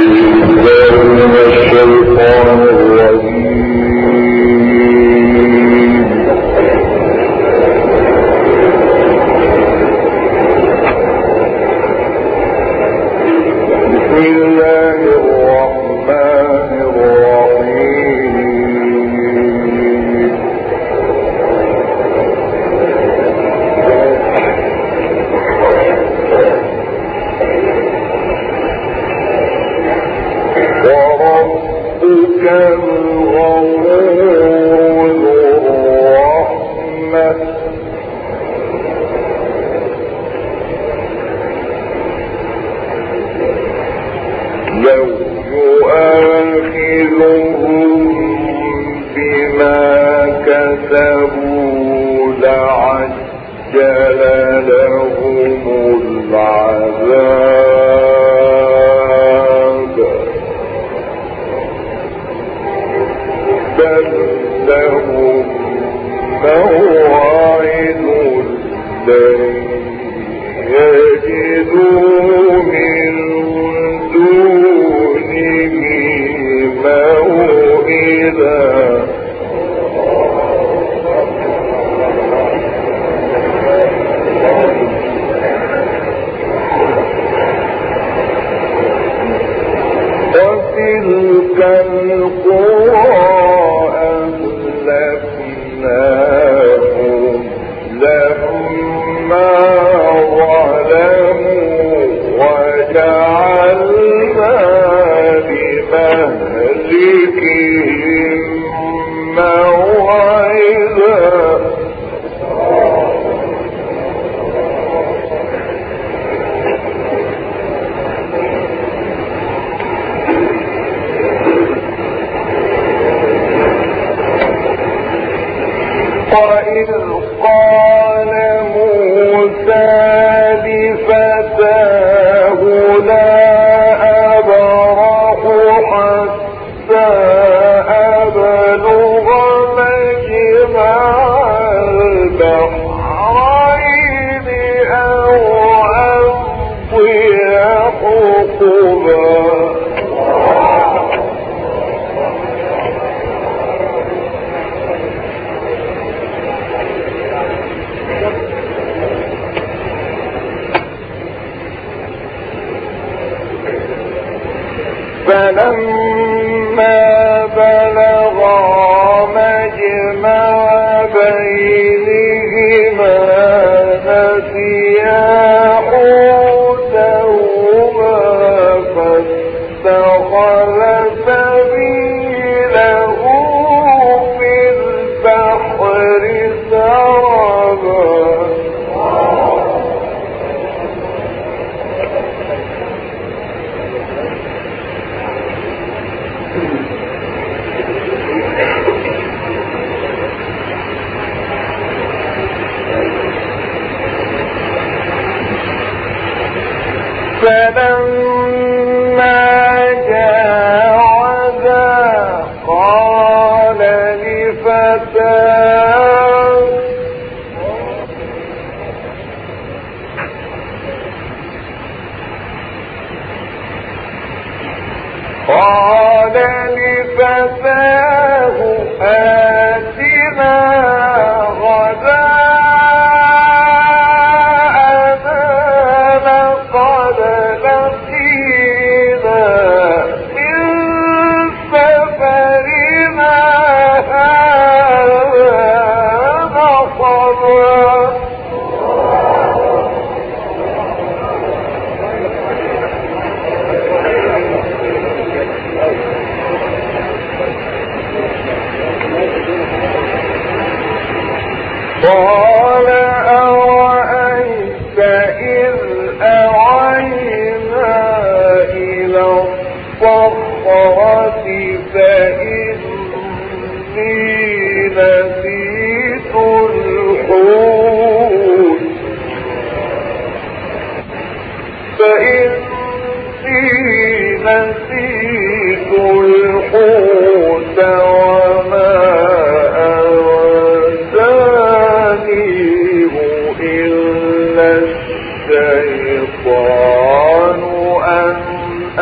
الشيطان أن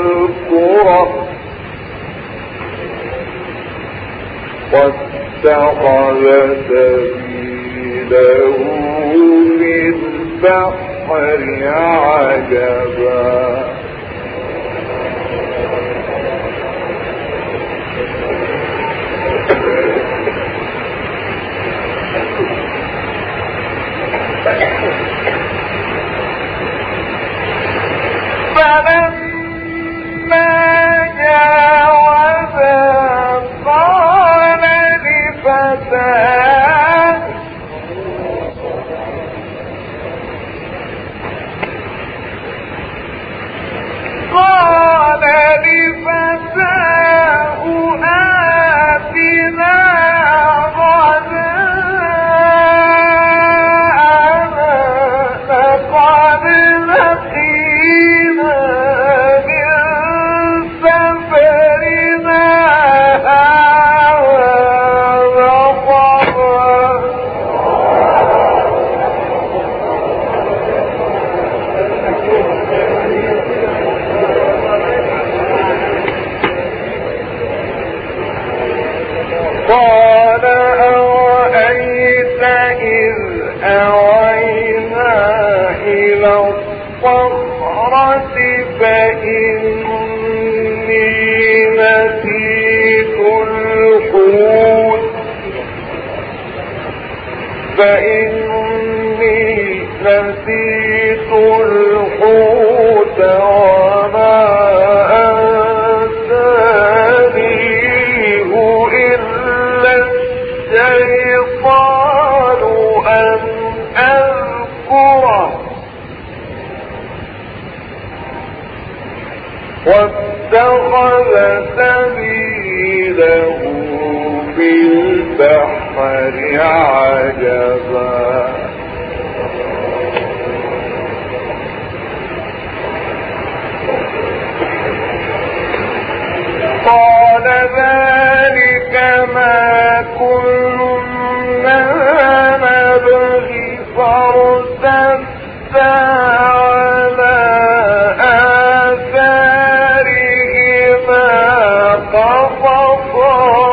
القرى واتخذ سبيله في البحر عجبا فلما جاوزا قال لفتاه آتنا غداءنا لقد لقينا من سفرنا هذا نصبا قال أرأيت إذ أوينا إلى الصخرة فإني نسيت الحوت وما أنسانيه إلا الشيطان أن أذكره واتخذ سبيله في البحر عجبا قال ذلك ما كنا نبغي فارتدا على آثارهما قصصا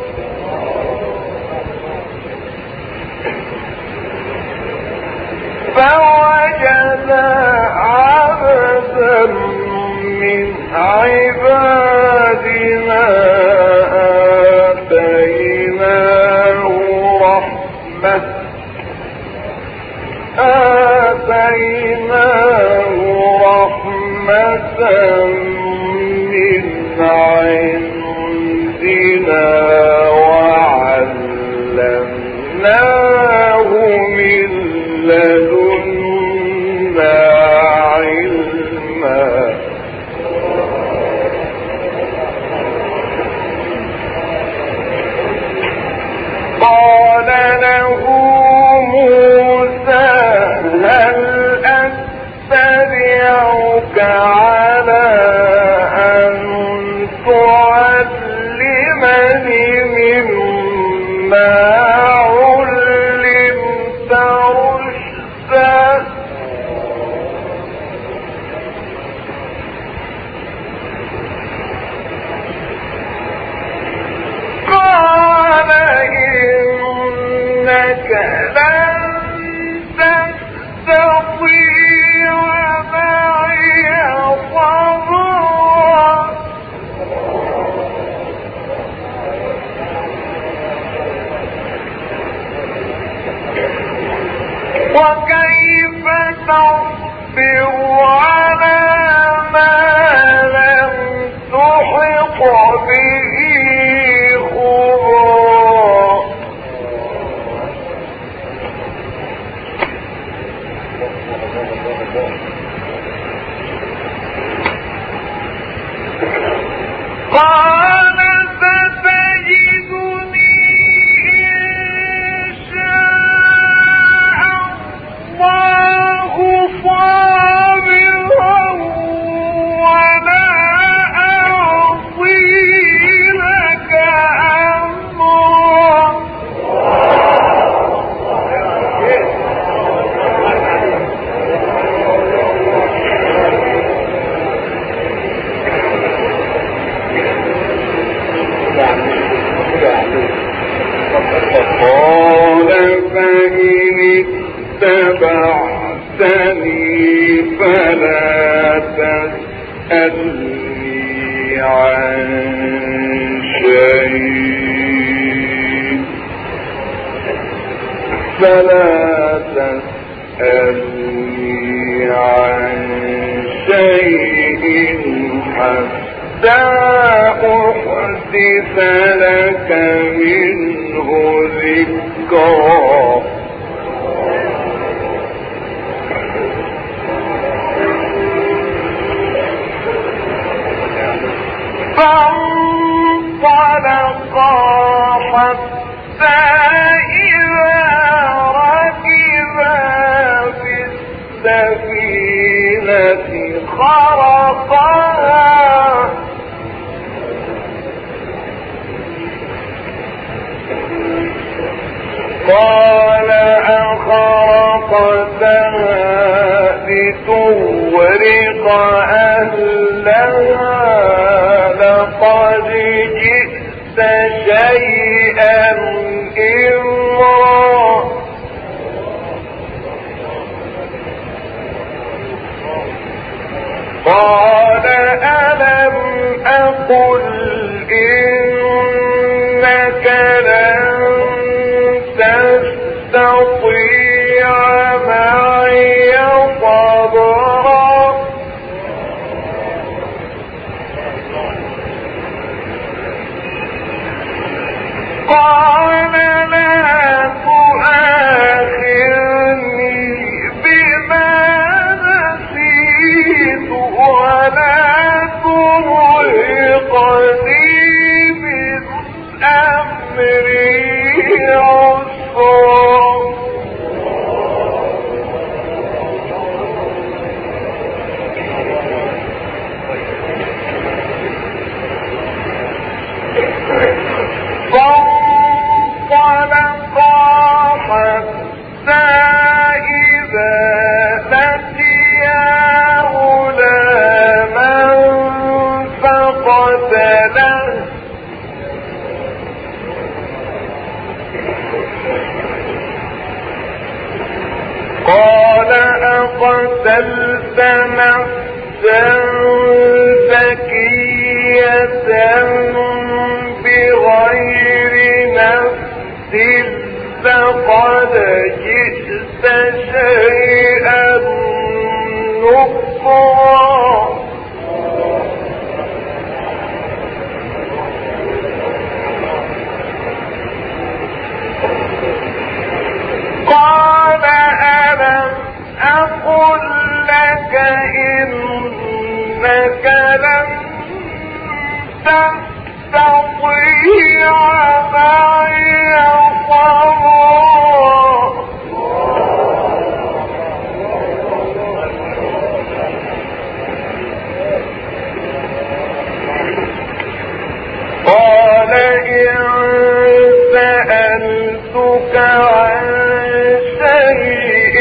فوجدا عبدا من عبادنا آتيناه رحمة من عندنا وعلمناه من لدنا علما قال له موسى هل أتبعك على أن تعلمني مما علمت رشدا قال إنك لن تستطيع معي صبرا وكيف تصبر على ما لم تحط به خبرا قال ستجدني إن شاء الله صابرا ولا أعصي اتبعتني فلا تسألني عن شيء عن شيء حتى أحدث لك منه ذكرا فانطلقا حتى إذا ركبا في السفينة خرقها قال أخرقتها لتغرق أهلها لقد جئت شيئا إمرا قال ألم أقل إنك لن تستطيع معي صبرا قال لا تؤاخذني بما نسيت ولا ترهقني من أمري عسرا فانطلقا حتى إذا لقيا غلاما فقتله قال أقتلت نفسا زكية بغير نفس لقد جئت شيئا نكرا قال ألم أقل لك إنك لن تستطيع معي صبرا قال إن سألتك عن شيء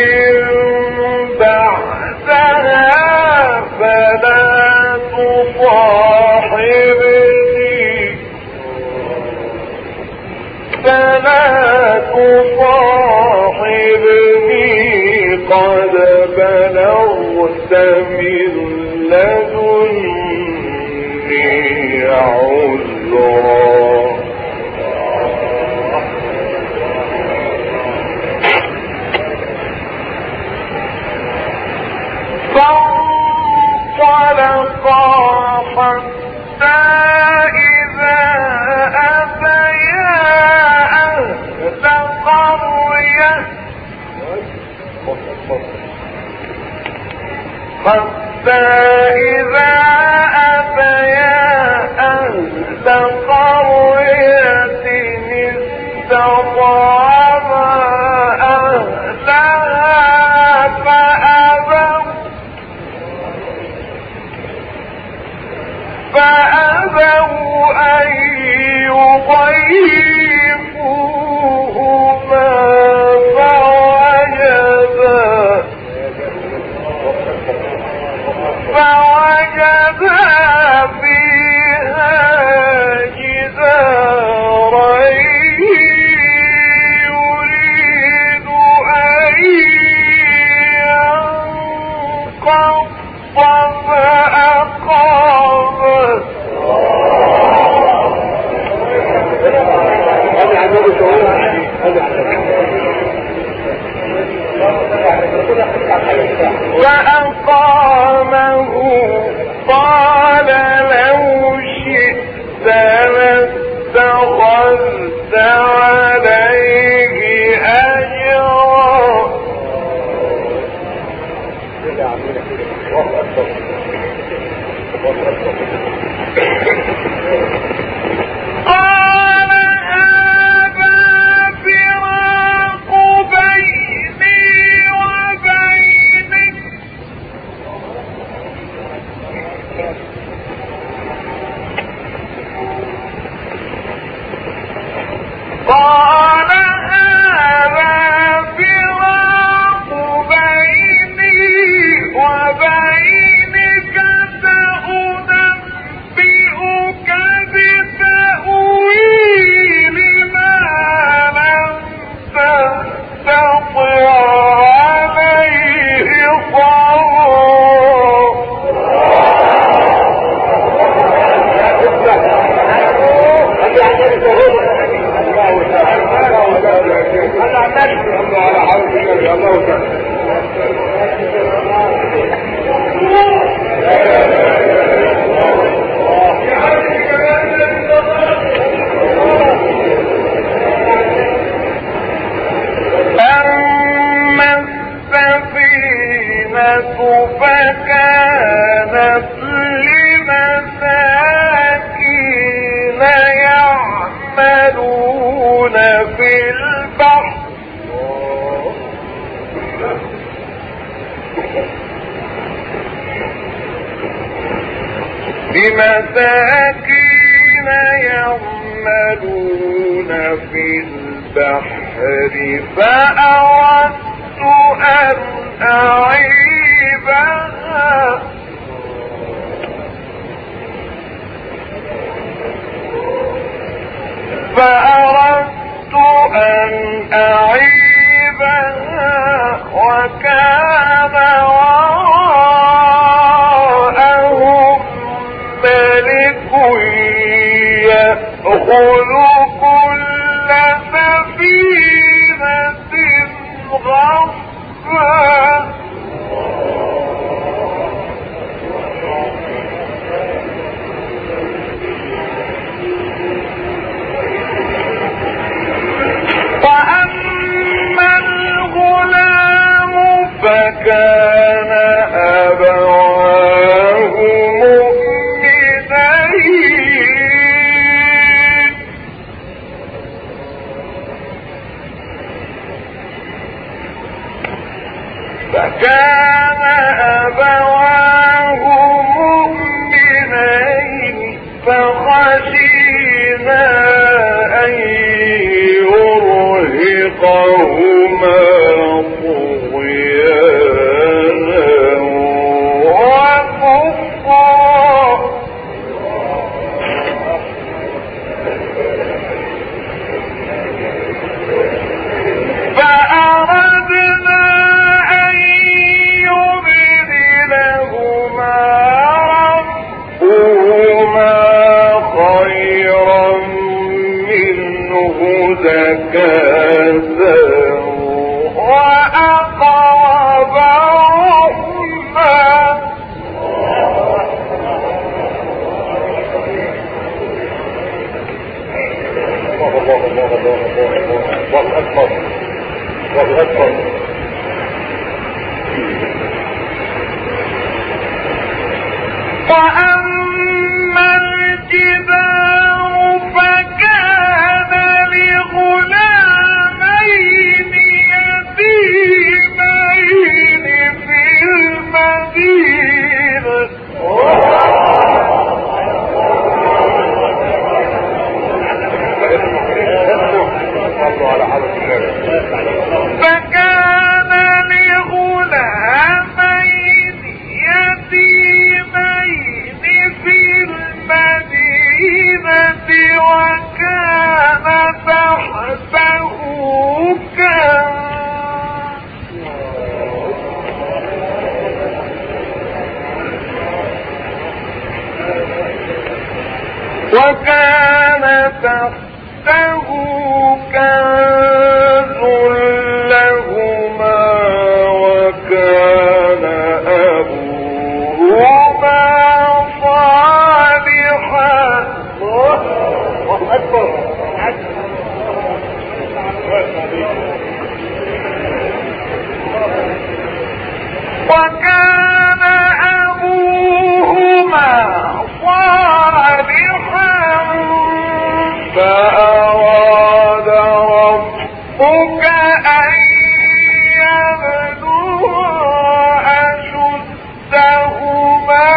بعدها فلا تصاحبني قد بلغت من لدني عذرا فانطلقا حتى إذا أتيا أهل قرية استطعما أهلها فأبوا أن يضيفوهما فوجدا فيها جدارا يريد أن فكانت لمساكين يعملون في البحر فأردت أن أعيبها وكان وراءهم ملك يأخذ كل سفينة غصبا فكان أبواه مؤمنين فخشينا أن يرهقهما وأقرب رحما وأما الجدار فكان لغلامين يتيمين في المدينة وكان تحته كنز لهما وكان أبوهما صالحا وكان أبوهما فأراد ربك أن يبلغا أشدهما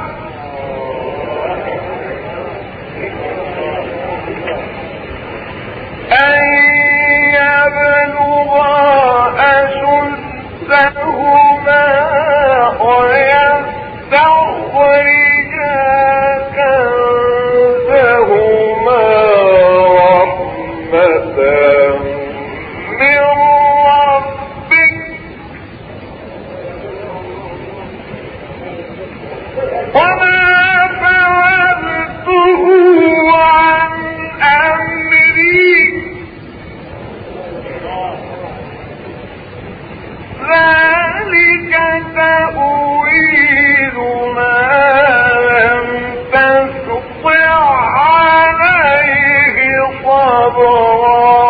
ويستخرجا كنزهما رحمة من ربك وما فعلته عن أمري ذلك تأويل ما لم تستطع عليه صبرا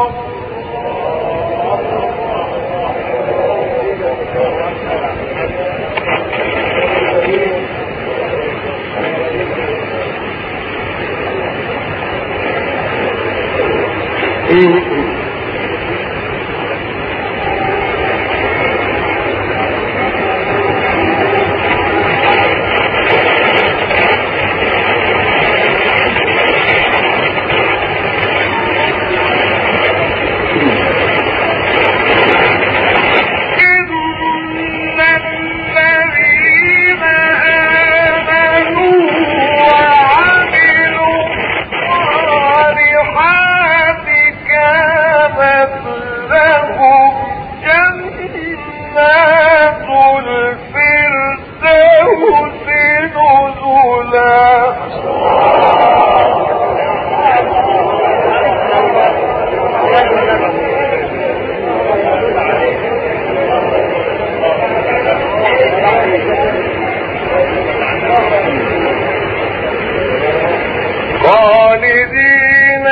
خالدين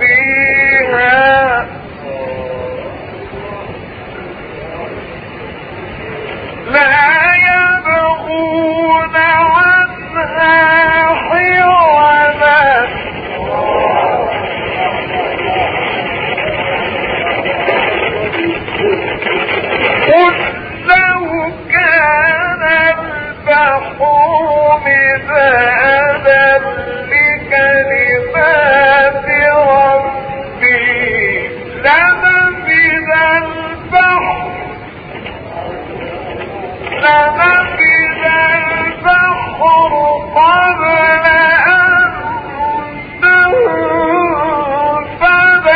فيها لا يبغون عنها حولا قل لو كان البحر مدادا لكلمات ربي لنفد البحر قبل أن تنفد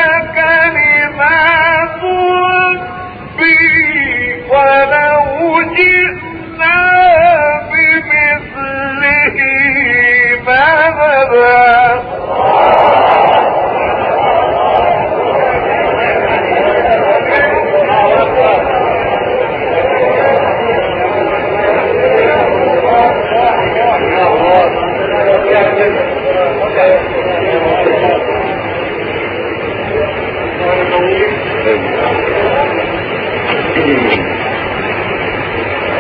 كلمات ربي ولو جئنا بمثله مددا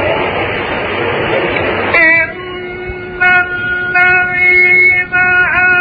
إن الذين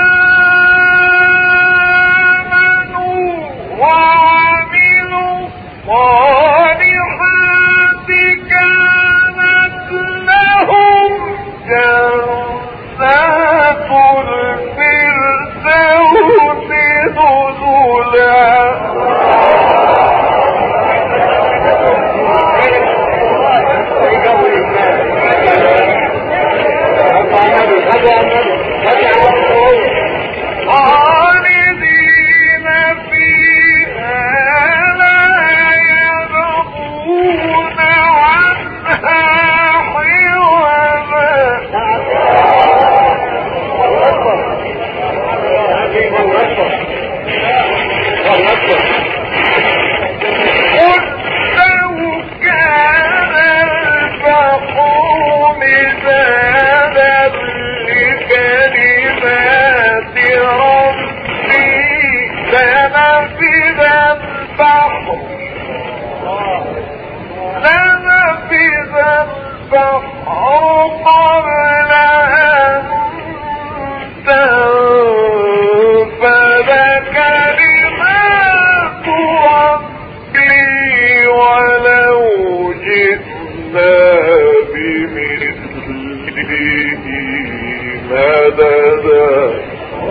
مددا.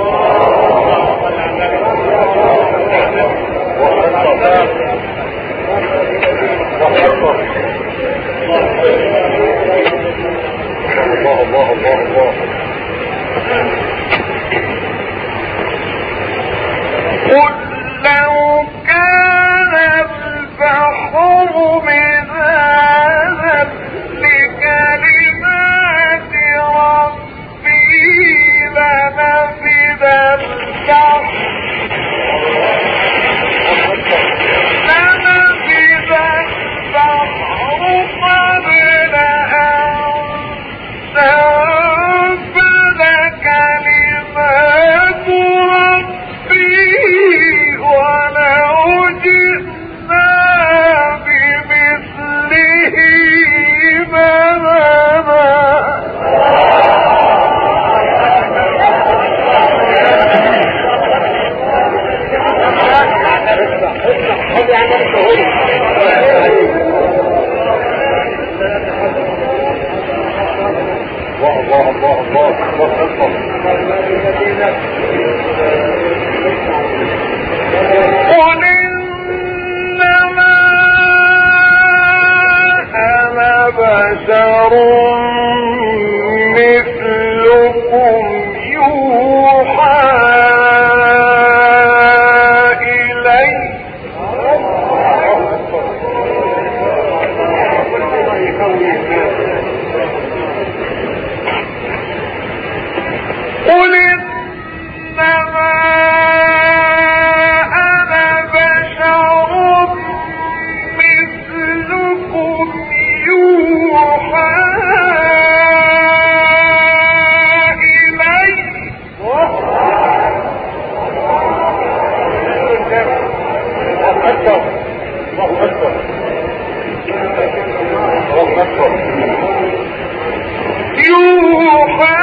الله الله الله. قل لو كان البحر مدادا لكلمات ربي لنفد البحر قبل أن تنفذ كلمات ربي ولو جئنا بمثله الله الله الله قل إنما أنا بشر مثلكم يوحى إلي. قل إنما أنا بشر مثلكم يوحى إلي. يوحى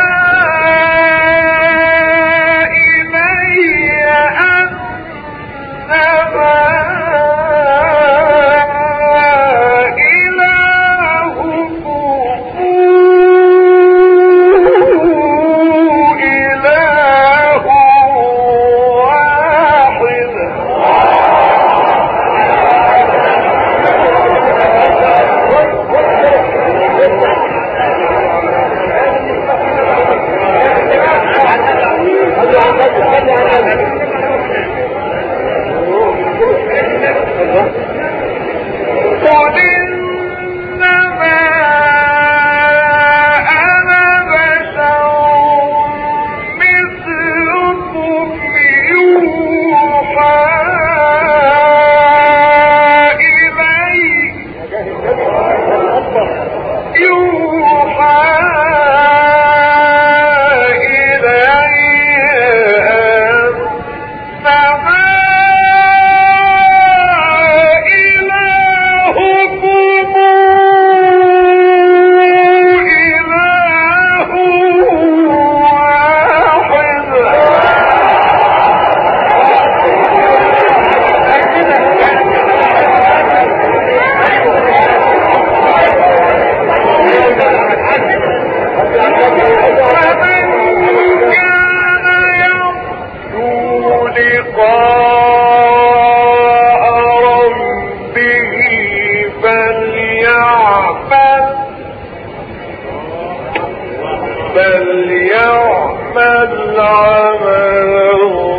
فليعمل عملا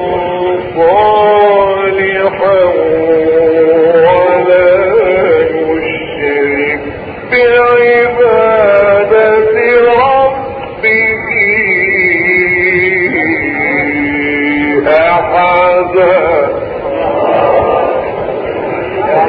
صالحا ولا يشرك بعبادة ربه أحدا.